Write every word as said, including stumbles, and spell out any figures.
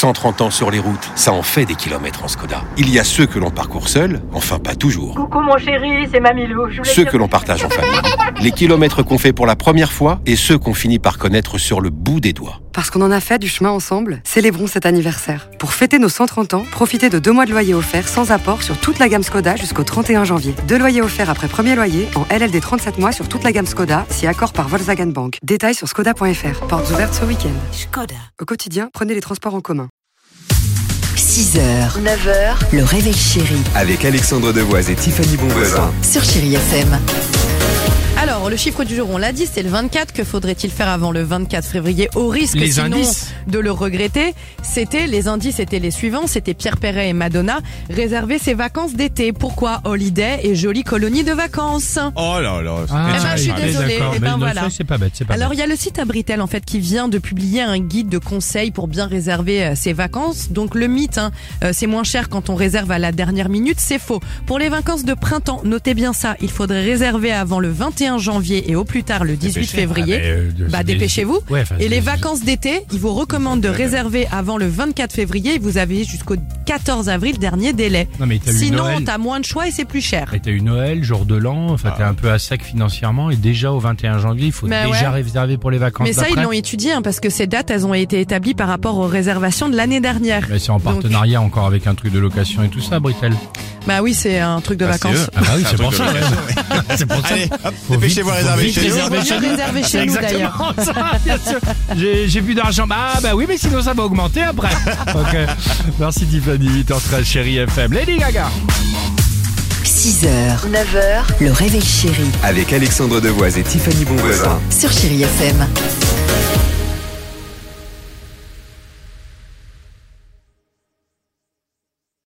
cent trente ans sur les routes, ça en fait des kilomètres en Skoda. Il y a ceux que l'on parcourt seul, enfin pas toujours. Coucou mon chéri, c'est Mamilou. Je voulais Ceux dire... que l'on partage en famille. Les kilomètres qu'on fait pour la première fois et ceux qu'on finit par connaître sur le bout des doigts. Parce qu'on en a fait du chemin ensemble, célébrons cet anniversaire. Pour fêter nos cent trente ans, profitez de deux mois de loyer offert sans apport sur toute la gamme Skoda jusqu'au trente et un janvier. Deux loyers offerts après premier loyer en L L D trente-sept mois sur toute la gamme Skoda, si accord par Volkswagen Bank. Détails sur skoda point f r. Portes ouvertes ce week-end. Skoda. Au quotidien, prenez les transports en commun. six heures, neuf heures, le réveil chéri. Avec Alexandre Devoise et Tiffany Bonvoisin. Sur Chéri F M. Alors, le chiffre du jour, on l'a dit, c'est le vingt-quatre. Que faudrait-il faire avant le vingt-quatre février au risque Les sinon indices. de le regretter? C'était, les indices étaient les suivants. C'était Pierre Perret et Madonna. Réserver ses vacances d'été. Pourquoi Holiday et jolie colonie de vacances? Oh là là. Ah, Eh ben, je suis ah, désolée. d'accord, Eh ben, mais non, voilà. ça, c'est pas bête, c'est pas Alors, bête. il y a le site Abritel, en fait, qui vient de publier un guide de conseils pour bien réserver euh, ses vacances. Donc, le mythe, hein, euh, c'est moins cher quand on réserve à la dernière minute. C'est faux. Pour les vacances de printemps, notez bien ça. Il faudrait réserver avant le vingt et un janvier et au plus tard le dix-huit février. Ah, mais, euh, de- Bah, c'est des- dépêchez-vous. Ouais, enfin, Et c'est- les vacances d'été, il vous recommande de réserver avant le vingt-quatre février. Vous avez jusqu'au quatorze avril, dernier délai. Non, mais t'as eu Sinon, Noël. t'as moins de choix et c'est plus cher. Et t'as eu Noël, jour de l'an, enfin t'es un peu à sec financièrement et déjà au vingt et un janvier, il faut Mais déjà ouais. réserver pour les vacances Mais ça, ils d'après. l'ont étudié hein, parce que ces dates, elles ont été établies par rapport aux réservations de l'année dernière. Mais c'est en Donc- partenariat encore avec un truc de location et tout ça, Britel. Bah oui, c'est un truc de Ah, c'est vacances. eux. Ah bah oui, c'est un pour truc ça. de ouais. C'est pour ça. Allez, hop, Faut dépêchez-vous à vite- réserver faut vite chez nous. réserver Vaut chez mieux nous. réserver chez C'est nous, d'ailleurs. exactement ça, bien sûr. J'ai, j'ai plus d'argent. Ah bah oui, mais sinon ça va augmenter après. Ok. Merci Tiffany, huit heures treize, Chéri F M. Lady Gaga. six heures, neuf heures, le réveil chéri. Avec Alexandre Devoise et Tiffany Bonvoisin. Sur Chéri F M.